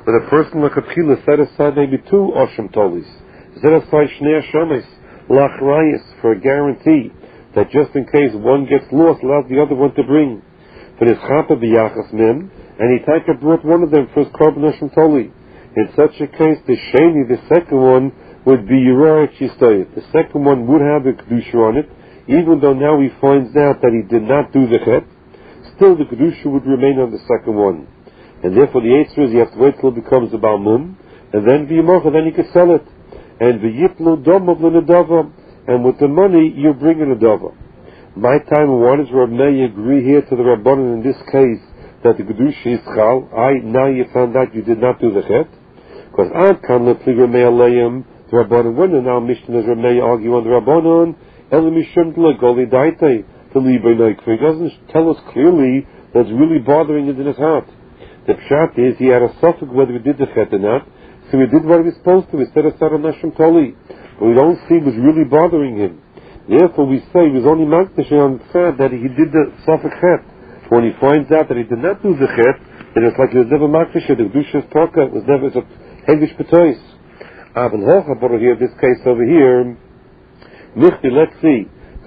But a person like a Pchila set aside maybe 2 Osham Tolis. Set aside Shnei Hashemes, Lachrayis, for a guarantee that just in case one gets lost, allows the other one to bring. For his Chapa B'Yachas Mem, and he Taika brought one of them for his Korban Osham Toli. In such a case, the Sheni, the second one, would be Yerah Chistoyet. The second one would have a Kedusha on it, even though now he finds out that he did not do the Chet, still the Kedusha would remain on the second one. And therefore the answer is you have to wait till it becomes a Balmum, and then V'yimocha, then you can sell it. And V'yiplu Domav L'Nedava, and with the money you bring in a Dava. My time, why does Rav Meir agree here to the Rabbanan in this case that the Kedusha is Chal? Now you found out you did not do the Chet? Because Ad Kan Lepli Rav Meir Leim, the Rabbanan, when now Mishnah as Rav Meir argue on the Rabbanan, Ele Mishum T'Legoli Daitei, to Libay Noikva. He doesn't tell us clearly that's really bothering him in his heart. The pshat is he had a suffix whether he did the Chet or not, so he did what he was supposed to. He said a Sarah Nashim Toli. But we don't see it was really bothering him. Therefore we say he was only Makdash on the fact that he did the suffix Chet. When he finds out that he did not do the Chet, then it's like he was never Makdash, the Kedusha's Poka was never a Hegish Petois. Abel Hocha, but here, this case over here, Michti, let's see.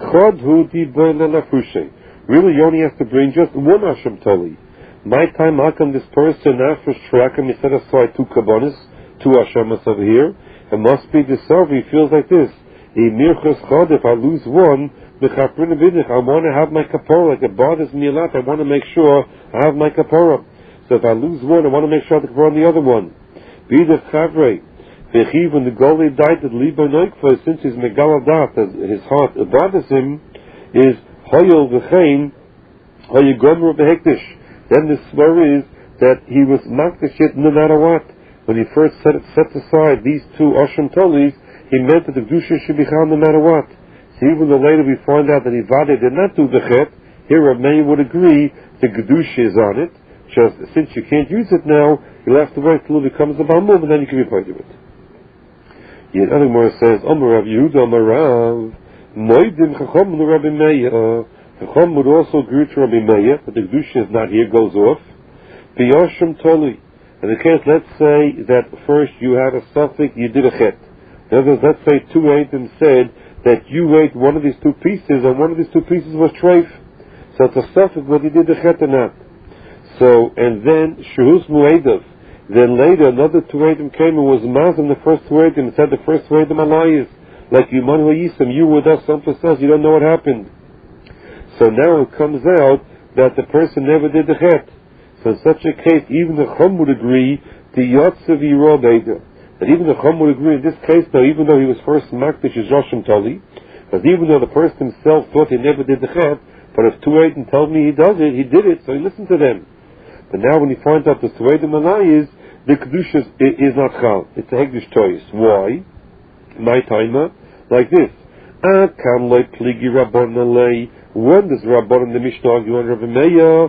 Really, you only have to bring just one Asham Toli. My time, how come this person after Shrakim, he set aside 2 Kabbanis, 2 Ashamas over here? It must be the server, he feels like this. If I lose one, I want to have my kapora. Like it bothers me a lot. I want to make sure I have my kapora. So if I lose one, I want to make sure I have the kapora on the other one. Be the chavre. When the Goli died at Liba Noikva, since he's Megaladat, his heart bothers him, is Hoyel V'chein, Hoyegomer Behektish. Then the swear is that he was Makdash no matter what. When he first set aside these 2 Osham Tolis, he meant that the Kedusha should be Chal no matter what. So even though later we find out that Ivade did not do the Chet, here Rav Meir would agree the Kedusha is on it. Just since you can't use it now, you'll have to wait till it becomes a Balmum, and then you can be part of it. Yet other more says, Omer Rav Yehuda, Omer Rav, Moedim Chacham Rabbi Meir. Chacham would also agree to Rabbi Meir, but the Kedusha is not here, goes off. B'Yosham Toli. In the case, let's say that first you had a suffix, you did a Chet. In other words, let's say 2 Eidim said that you ate one of these 2 pieces, and one of these 2 pieces was treif. So it's a suffix whether you did the Chet or not. So, and then Shehus Mu'edav. Then later another 2 Eidim came and was Mazim the first 2 Eidim and said the first 2 Eidim Alayis. Like Yimanu Yisam, you were with us someplace else, you don't know what happened. So now it comes out that the person never did the Chet. So in such a case, even the Chum would agree, the Yotzev Yirah Beidah. That even the Chum would agree in this case, though, even though he was first Makdash as Rosham Toli, because even though the person himself thought he never did the Chet, but if 2 Eidim told me he does it, he did it, so he listened to them. But now when he finds out the 2 Eidim Alayis, the Kedusha is not Chal. It's a Hegdish choice. Why? My timer, like this. When does Rabban the Mishnah argue on Rabbi Meir?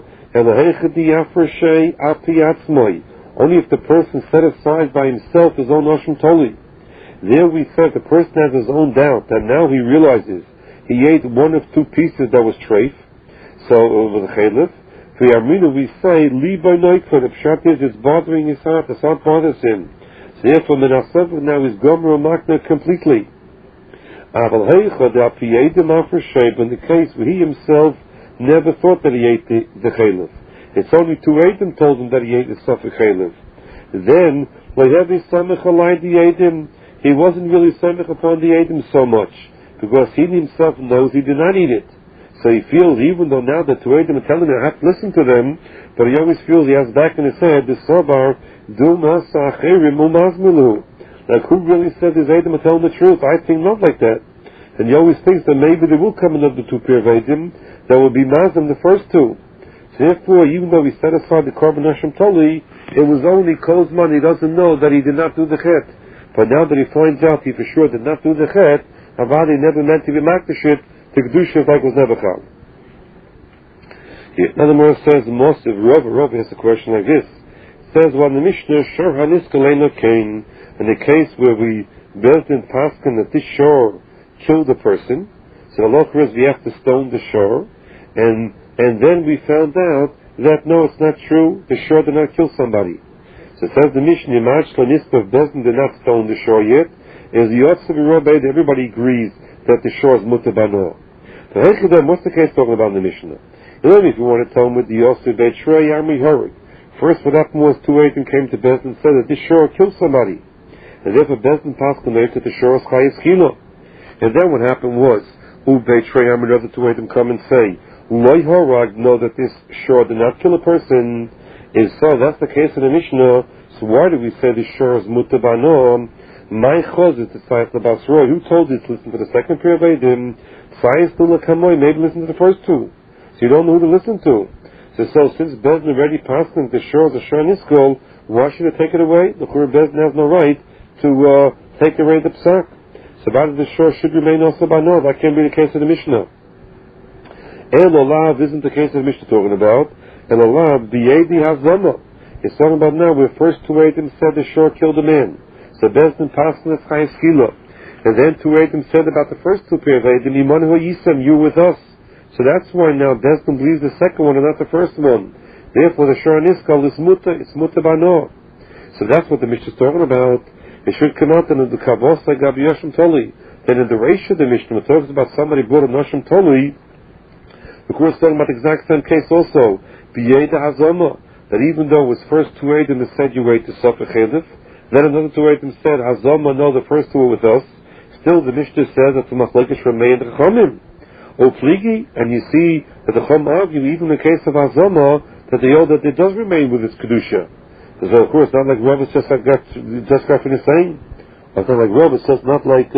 Only if the person set aside by himself his own Osham Toli. There we said the person has his own doubt, and now he realizes he ate one of 2 pieces that was treif. So over the Chalif. For Yarmina we say, Liba Noikva, the pshat is it's bothering his heart, the heart bothers him. So therefore Menasef now is Gomer Makna completely. Aval Heicha, the Apiyedim Afar Sheib, in the case where he himself never thought that he ate the Chalif. It's only 2 Eidim told him that he ate the Safek Chalif. Then, Lehevi Samech Alai the Eidim, he wasn't really Samech upon the Eidim so much, because he himself knows he did not eat it. So he feels, even though now the 2 Eidim are telling him I have to listen to them, but he always feels he has back in his head, the Sobar, Duma Sachirim Umazmilu. Like, who really said his Eidim are telling the truth? I think not like that. And he always thinks that maybe there will come another 2 pair of Eidim that will be Mazim the first 2. So therefore, even though he set aside the Korban Hashem Toli, it was only Kozman, he doesn't know that he did not do the Chet. But now that he finds out he for sure did not do the Chet, Avadi never meant to be Makdash, the Kedusha like was never Chal. Another more says, most of Rav has a question like this. It says, when the Mishnah, Shor Haniskaleno Kain, in the case where we built in Paskin that this shore killed a person, so the local is we have to stone the shore, and then we found out that no, it's not true, the shore did not kill somebody. So it says the Mishnah, Yimach Shlanista of Bezdin did not stone the shore yet, is the Yotzev Robed, everybody agrees that the shore is Mutter Bano. So what's the case talking about in the Mishnah? If you want to tell me with the Yosef Beit Shrei Yami Horig. First what happened was two Eidim came to Bezdin and said that this shore killed somebody. And therefore Bezdin passed the name that the shore is Chayes Chilo. And then what happened was, Beit Shrei Yami, the other two Eidim come and say, Loi Horag, know that this shore did not kill a person. If so, that's the case in the Mishnah. So why do we say the shore is Mutter Bano? My chozit is Tzayis Labasroi. Who told you to listen to the second pair of Eidim? Tzayis Lulakamoi, maybe listen to the first two. So you don't know who to listen to. So since Bezdin already passed the shore of the Shor Niskol, why should it take it away? The Chur Bezdin has no right to take away the psak. So why the shore should remain also Bano? That can't be the case of the Mishnah. El Olav isn't the case of the Mishnah talking about. El Olav, B'yedi Hazama. It's talking about now where first two Eidim said the shore killed a man. So Bezdin passed the Chayes Chilo. And then two Eidim said about the first two pair of Eidim, Imanu Yisem, you with us. So that's why now Bezdin believes the second one and not the first one. Therefore the Shor Niskal is Mutter, it's Mutter Bano. So that's what the Mishnah is talking about. It should come out in the Kavos like Gabi Yoshim Toli. Then in the Reisha of the Mishnah, it talks about somebody brought a Noshim Toli. The Kur's talking about the exact same case also. B'yeda Hazama. That even though it was first two Eidim that said you wait to suffer Chedif, then another two Eidim said, Hazama, no, the first two were with us. Still the Mishnah says that the Machlekes remain the Chachamim. O Pligi, and you see that the Chum argue, even in the case of Hazama, that they hold that it does remain with its Kedusha. So of course, not like Rav, it's just got finished saying. It's not like Rav, it's just not like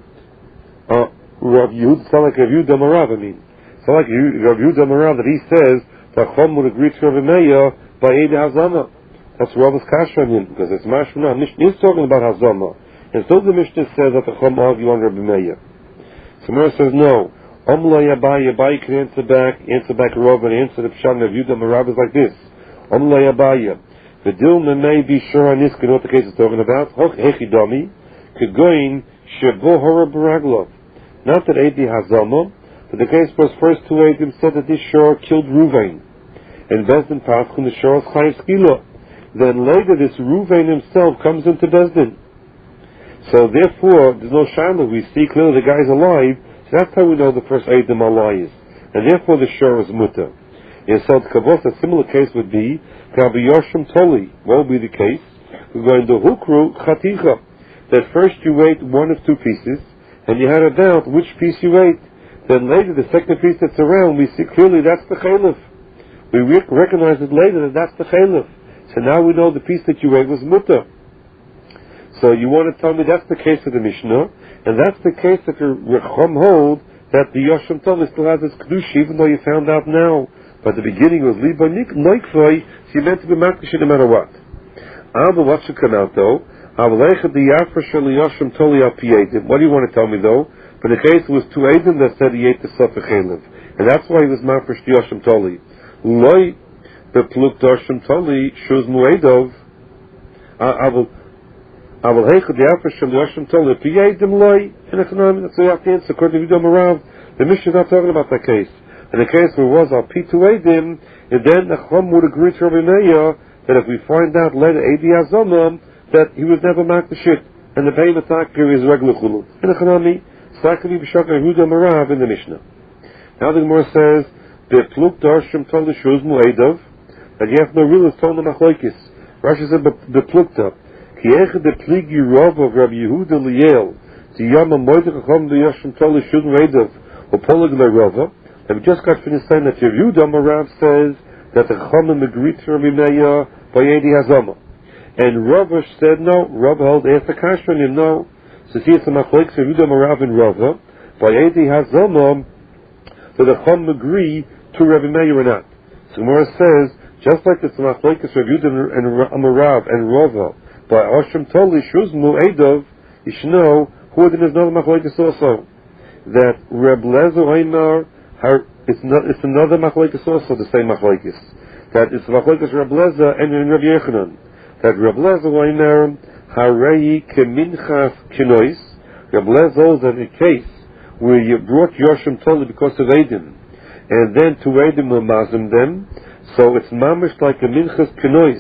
Rav Yehud, it's not like Rav Yehuda Marav, I mean. It's not like Rav Yehuda Marav that he says that Chum would agree to Rav Meir by Eid Hazama. That's Rav's Kasha on him, because it's Mashma. Mishnah is talking about Hazama. And so the Mishnah says that the Chum argue on Rav Meir. So Mara says no. Yabai can answer back Rav, and answer the Pshat of Yehuda Marav is like this. Yabai. The Dilma may be sure on this, you know what the case is talking about? Hechidami, Kegoin, Shebo Hora Baraglov. Not that Eidi Hazama, but the case was first two Eidim said that this shore killed Ruvain. And Bezdin passed from the shore of Chayes Chilo. Then later this Ruvain himself comes into Bezdin. So therefore, there's no shama. We see clearly the guy's alive. So that's how we know the first Eidim are liars. And therefore the shore is mutter. In Sod Kavos, a similar case would be Kabi Yoshim Toli. What will be the case? We're going to Hukru Chaticha. That first you ate one of two pieces, and you had a doubt which piece you ate. Then later, the second piece that's around, we see clearly that's the Chalif. We recognize it later that that's the Chalif. So now we know the piece that you ate was mutter. So you want to tell me that's the case of the Mishnah, and that's the case that the Rechom hold that the Yoshim Toli still has its Kedush, even though you found out now. But the beginning was Liba Noikvoi, so you meant to be Makdish no matter what. But what should come out though? What do you want to tell me though? But in the case it was two Eidim that said he ate the Suffer Chelev. And that's why he was Mafresh the Yoshim Toli. Loi bepluk Yoshim Toli shuz muedov. Aval heichad the Afresh the Yoshim Toli Piyeidim Loi. And that's what you have to answer. According to Vidom Arav, the Mishnah is not talking about that case. In the case where it was our P2 Eidim, and then the Chum would agree to Rabbi Meir that if we find out later Eidi Hazama that he was never marked the shit, and the Bein Atakir is regular chulul. And the Chanami, Sakali B'Shakar Yehuda Marav in the Mishnah. Now the Gemara says, Be'pluk Darshim Tol Shuz Mu'edav, that you have no real is Tol Machlokes. Rashi said, Be'plukta, Ki Echad Be'pligi Rav of Rabbi Yehuda Liel, Tiyama Moedech Chacham B'Yashim Tol Shuz Mu'edav, or Polig Le'Rava. And we just got finished saying that Yehuda Marav says that the Chachamim agreed to Rabbi Meir by Eidi Hazama. And Rava said no. Rava held after Kasha on him no. So see it's a machlokes of Yehuda Marav and Rava. By Eidi Hazama, so the Chachamim agree to Rabbi Meir or not. So Gemara says, just like it's a machlokes of Yehuda Marav and Rava, by Oshim Toli Shuzmu Eidov, you should know who then is another machlokes also. That Reb Lezer Oimar, it's another machlokes also, the same machlokes. That it's machlokes Reb Lezer and Reb Yechanan. That Reb Lezer Oimar Harei Keminchas Kinois. Reb Lezer holds that in a case where you brought Yoshim Toli because of Eidim, and then two Eidim were mazim them, so it's mamish like a Minchas Kinois,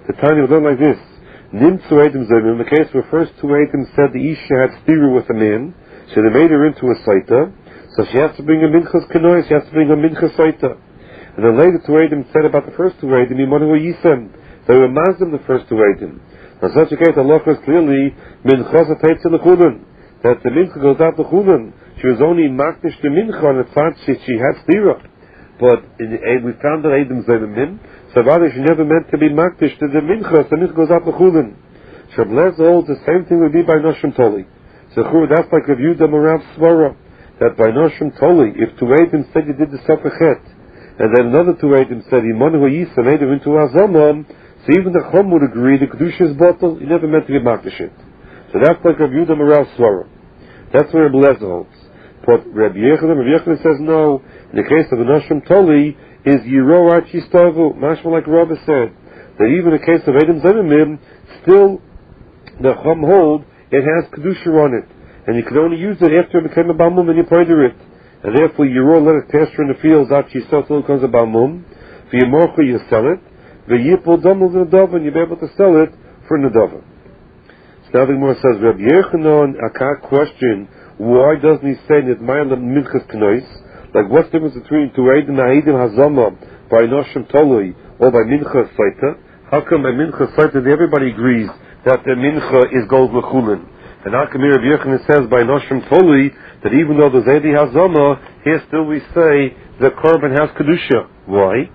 The Tanya would learn like this. Nim Tzu Eidim Zayim, in the case where first two Eidim said the Isha had stira with a man, so they made her into a Saita, so she has to bring a Minchas Kenoy, she has to bring a Minchas Saita. And then later two Eidim said about the first two Eidim, Yimonu Yisem, they were Mazdim the first two Eidim. In such a case, Allah was clearly, Minchas Ataytze L'Chulun, that the Mincha goes out to Chulun. She was only Makdish the Mincha on the fact she had stira. But we found that Eidim Zayim, so rather she never meant to be Makdish to the Mincha, so the Mincha goes out to Chulun. Shablez holds the same thing would be by Noshim Toli. So that's like Rav Yehuda Marav Svara, that by Noshim Toli, if two Eidim said you did the Safachet, and then another two Eidim said Yimonu Yisa made her into Azamam, so even the Chum would agree the Kedusha is bottle, he never meant to be Makdish it. So that's like Rav Yehuda Marav Svara. That's where Rav holds. But Rabbi Yechanan says no. In the case of Noshim Toli, is Yiro Archistavu, mashma like Rabbi said, that even in the case of Eidim Zayim, still the Chum hold, it has Kedusha on it. And you can only use it after it became a Balmum and you played it. And therefore you let it pasture in the fields after you sell till it becomes a Balmum. For your Morcha you sell it. The Yipul Dumel Nadava, and you'll be able to sell it for Nadava. So now the Gemara says, Rabbi Yechanan, a question, why doesn't he say that Ma'alam Minchas Kenois? Like what's the difference between Tu'edim Ha'edim Hazama by Noshim Toloi or by Minchas Saita? How come by Minchas Saita everybody agrees that the Mincha is gold L'Chulin? And how come Rabbi Yechanan says by Noshim Toloi that even though there's Edi Hazama, here still we say the Korban has Kedusha? Why?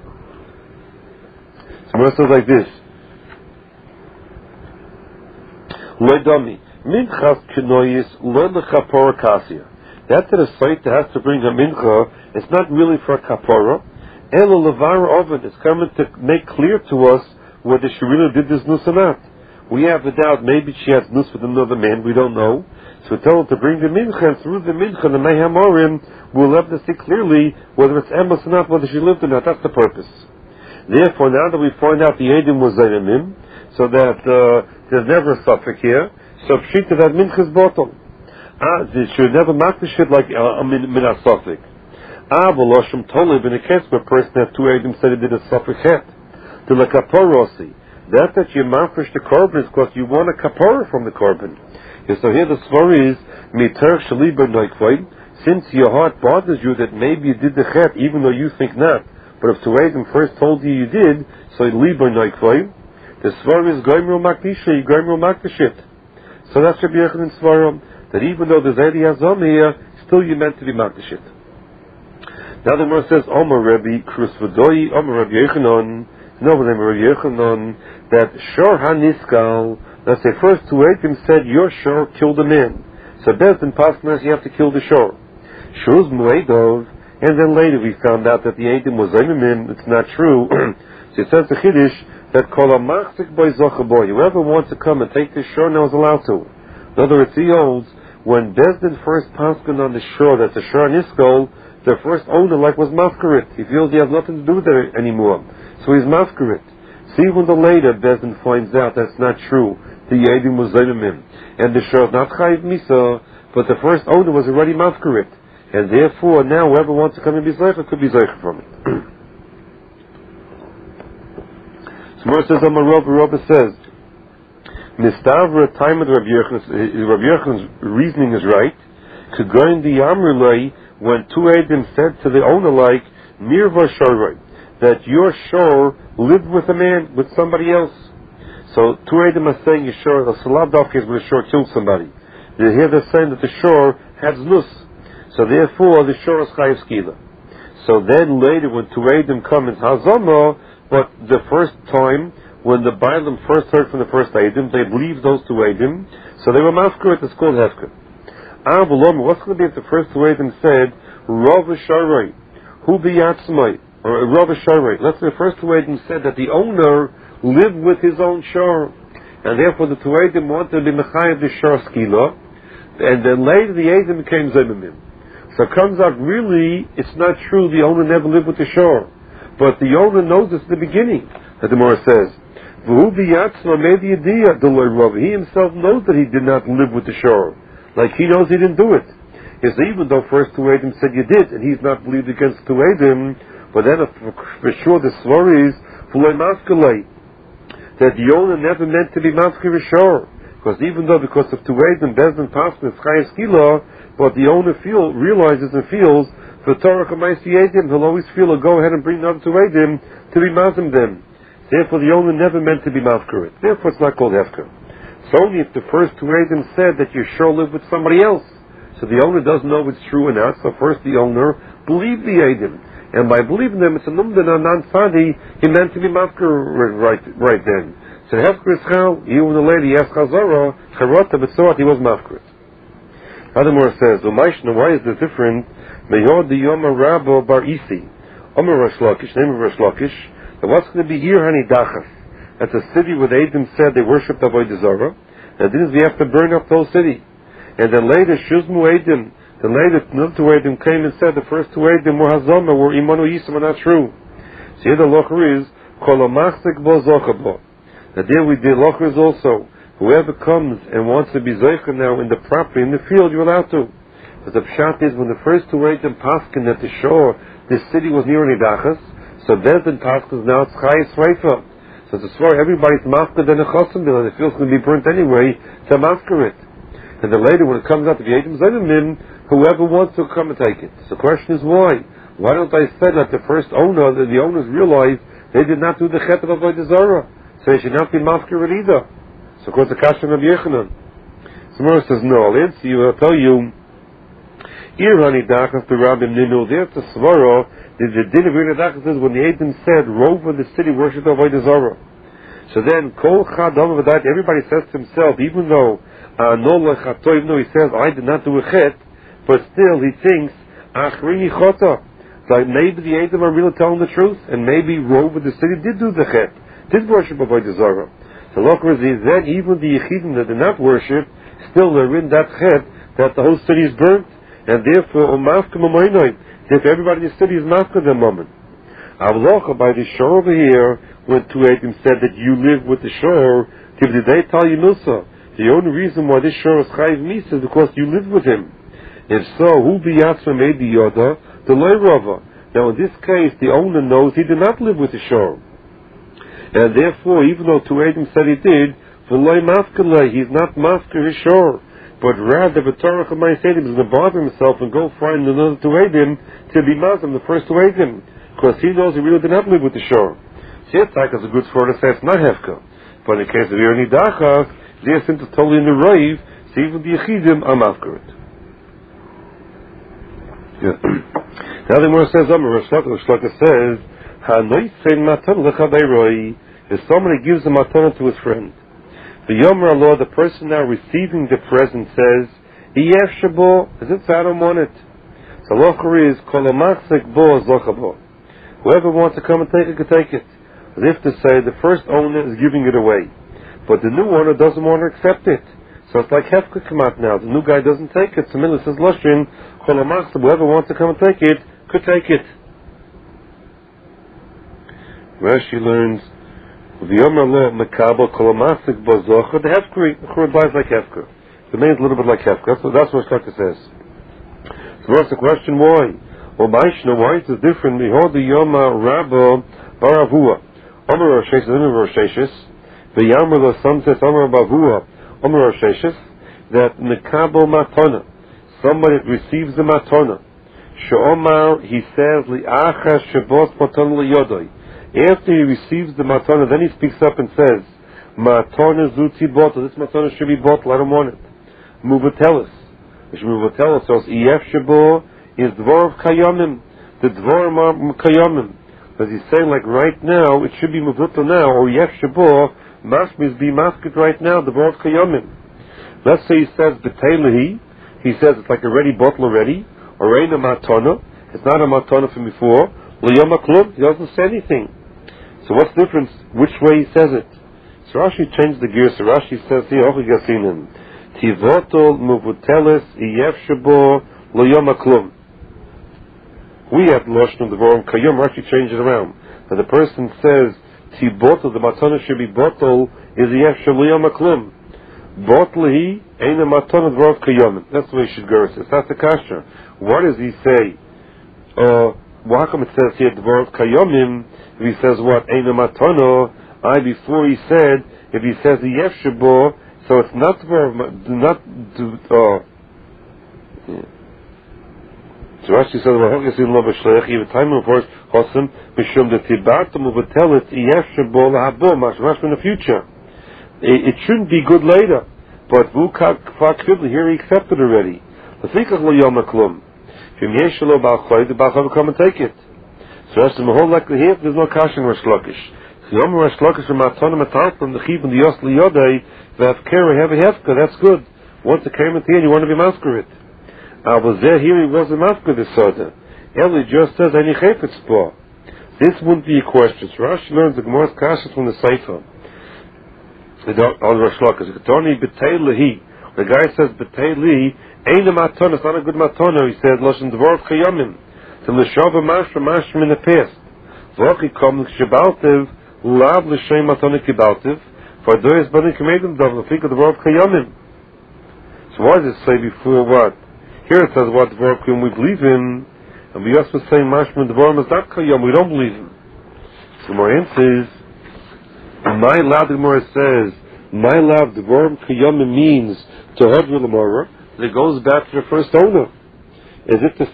So it says like this. Loidami. Minchas Kenois Lo L'Chapora Kasia. That a site that has to bring a mincha, it's not really for a kapara. Elo levara oven, it's coming to make clear to us whether she really did this nus or not. We have a doubt, maybe she has nus with another man, we don't know. So we tell her to bring the mincha, and through the mincha, the mehamorim, we'll have to see clearly whether it's emes or not, whether she lived or not. That's the purpose. Therefore, now that we find out the Eidim was Zayimim, so that there's never a suffix here, so pshita that mincha is bottom. They should never makdish it like min asafik. V'loshim tolib in a case where a person has two Eidim said he did a safik het. To the kaporosi. That you makdish the korban is because you want a kapora from the korban. So here the story is miter shaliba noikvay. Since your heart bothers you that maybe you did the chet even though you think not, but if two Eidim first told you did, so liba noikvay. The story is goyimru makdisha, you goyimru makdish it. So that's Rabbi Yechanan's svaram. That even though there's Edi Hazam here, still you meant to be Makdashit. Now the Gemara says, Omer Rabbi Krusvadoi, Omer Rabbi Yechanan, no, but Rabbi Yechanan, that Shor HaNiskal, let's say first two Eidim said, your Shor killed a man. So Bezdin Pasnas, you have to kill the Shor. Shur's Muedov, and then later we found out that the Eidim was Zayimim, it's not true. So it says the Chiddush, that Kol HaMachzik Boy Zochaboy, whoever wants to come and take this Shor now is allowed to. In other words, he holds, when Bezdin first paskin on the shore, that's a shore niskol, the first owner was mafkarit. He feels he has nothing to do with it anymore. So he's mafkarit. See when the later Bezdin finds out that's not true. The Eidim was Zayimim. And the shore is not chayiv misa, but the first owner was already mafkarit. And therefore now whoever wants to come and be zeicha could be zeicha from it. So Mor says, Rabbi says, Mistavra time of Rabbi Yechanan's reasoning is right. Kegoin the Amrulai, when two Eidim said to the owner Mirva Shoroi, that your shore lived with a man, with somebody else. So two Eidim are saying your shore, the Salavdov case when the shore killed somebody. Here they're saying that the shore has nus. So therefore the shore is chayiv skila. So then later when two Eidim come in Hazama, but the first time, when the Bailam first heard from the first Eidim, they believed those two Eidim, so they were mafkarit, it's called hefker. What's going to be if the first two Eidim said, Rav Sharoi, Hu Biyatzmai, or Rav Sharoi? Let's say the first two Eidim said that the owner lived with his own shor, and therefore the two Eidim wanted to be mechayev the shor skila, and then later the Eidim became Zayimim. So it comes out really, it's not true, the owner never lived with the shor, but the owner knows this at the beginning, that the Gemara says. He himself knows that he did not live with the shore. Like he knows he didn't do it. Yes, even though first two Eidim said you did, and he's not believed against two Eidim, but then for sure the story is that the owner never meant to be mafkir Shor. Because even though because of two ways and Bezdin Paskin is Chayes Kila, but the owner realizes and feels for Torah Kamaisi Edim, he'll always feel go ahead and bring the other two Edim to be mazim them. Therefore the owner never meant to be mafkir. Therefore it's not called hefker. It's only if the first two Edim said that you sure live with somebody else. So the owner doesn't know if it's true or not, so first the owner believed the Edim. And by believing them, it's a numdan non-sadi, he meant to be mafkir right then. So hefker is chal, even the lady asked Chazara, charota, but thought he was mafkir. Adamor says, why is this different? Meyod the Yom Rabbo Bar Isi, Omer Rosh Lakish, name of Rosh Lakish, that what's going to be Ir Hani Dachas? That's a city where the Edom said they worshipped Avodah Zarah, and then we have to burn up the whole city. And then later, Shuzmu Edom, then later, another two Edom came and said the first two Edom were Hazoma, were Imanu Yisam, are not true. So here the locher is, Kolomachsek Bo Zochabo. That there we did locher is also, whoever comes and wants to be Zoicha now in the property, in the field, you're allowed to. But the pshat is when the first two Edom paskin at the shore, this city was near Nidachas, so Bezdin paskin now it's Chayes Reifa. So to swear everybody's mafkir than a chosim bill, and the field's going to be burnt anyway to mafkir it. And then later when it comes out to the Edom Zayimim, whoever wants to come and take it. So the question is why? Why don't I say that the first owner, the owners realized they did not do the chet of Avodah Zarah, so they should not be mafkir it either. So of course the Kasha of Yechanan. Samara says no, I'll answer you, I'll tell you, Irani Dachas to Rabbim Ninu, there's the Svara, the din of Irani Dachas is when the Edom said, Rove of the city worship Avodah Zarah. So then, Kol Chadam of that, everybody says to himself, even though, even though he says, I did not do a chet, but still he thinks, Achrini Chota. Like maybe the Edom are really telling the truth, and maybe Rove of the city did do the chet, did worship Avodah Zarah. The Lokar is then even the Yechidim that did not worship, still they're in that chet, that the whole city is burnt, and therefore, if everybody in the city is mafka the moment. Avlocha, by the shore over here, when two Edom said that you live with the shore, did they tell you Musa? The only reason why this shore is Chayiv Misa is because you live with him. If so, who biyatsa made the Yoda? The Leirava. Now in this case, the owner knows he did not live with the shore. And therefore, even though two Edom said he did, he's not mafka his shore. But rather, the Torah Chamay Sedim is going to bother himself and go find another two Edom to be mazim, the first two Edom. Because he knows he really did not live with the shore. So it's like it's a good sword to say it's not hefka. But in the case of Irani Dachas, they're simply totally in the rave, so even the Yechidim are mafka it. Now the Gemara says, Rosh Lakish says, if somebody gives a matana to his friend, the Yomer Allah, the person now receiving the present says, Iyef Shabo, as if I don't want it. So Lochar is, Kolomachsek Bo Zochabo. Whoever wants to come and take it, can take it. As if to say, the first owner is giving it away. But the new owner doesn't want to accept it. So it's like Hefka come out now. The new guy doesn't take it. So Mila says, Loshin, Kolomachsek, whoever wants to come and take it, could take it. Rashi learns, the Yomer Allah Mekabel Kolomasik Bozocha, the Hefker applies like Hefker. The name is a little bit like Hefker. That's what Shloka says. So what's the question? Why? Well, why is it different? Behold the Yomer Rabba Baravua. Omer Rosheshes, Omer Rosheshes. The Yomer Allah, some says Omer Bavua, Omer Rosheshes, that Mekabel Matona. Somebody receives the Matona. She'omar, he says, Li'acha Shebos Matona Liyodoi. After he receives the matana, then he speaks up and says, Matana zuti bottle. This matana should be bottle. I don't want it. Muvatelis. Muvatelis says, Iyef shebo is dvor of kayamim. The dvor of kayamim. Because he's saying, like right now, it should be muvutel now, or Iyef shebo, mashmis be masked right now, the dvor of kayamim. Let's say he says, Betelehi. He says it's like a ready bottle already, or ain't a matana. It's not a matana from before. L'yom klum. He doesn't say anything. So what's the difference? Which way he says it? So Rashi changed the gear. So Rashi says here, Ochigasinim, Tivotol muvuteles iyef shabo l'yom klum. We have lost on the wrong kayom. Rashi changed it around. But the person says, Tivotol, the matana should be bottle, is iyef shabo l'yom klum. Bottle he ain't a matana dvor kayom. That's the way he should go. That's the kasha. What does he say? How come it says here dvor kayomim? If he says what? Eina matano, Before he said, if he says a Yesh Shabo, so it's not So Rashi says, "Even time reports Chosim Mishum the Tibartum will tell it Yesh Shabo LaHabo Mashmash in the future. It shouldn't be good later, but here he accepted already. Lefikach lo Yom Klum. If Yesh Shalo Bal Choy, the Bal Choy will come and take it. So Rashi the whole likely here there's no kash in Rosh Lakish. Yom Rosh Lakish from Matana Matalton the Chib and the Yos Liyodei the Hefker have a Hefker. That's good. Once it came at the end, you want to be masquerade. I was there here, he wasn't after the soda. Eli just says, any chayfetz po. This wouldn't be a question. So Rashi learns the Gemara's kasha from the Sefer. On Rosh Lakish. The guy says, B'tei li, ain't a matana, it's not a good matana. He says, Loshen dvorov chayomim. To l'shava mashma in the past. V'ochi kom l'kshibaltiv, lav l'shem matana kibaltiv, for doyes bani kamedim dav, l'fika dvorov chayomim. So why does it say before what? Here it says what Dvorah we believe in, and we also say Mashma Dvorah is not Kayom, we don't believe in. So my answer is, my lab Gemara says, my lab Dvorah Kayom means to Hodra Lamara, that goes back to the first owner. Is it the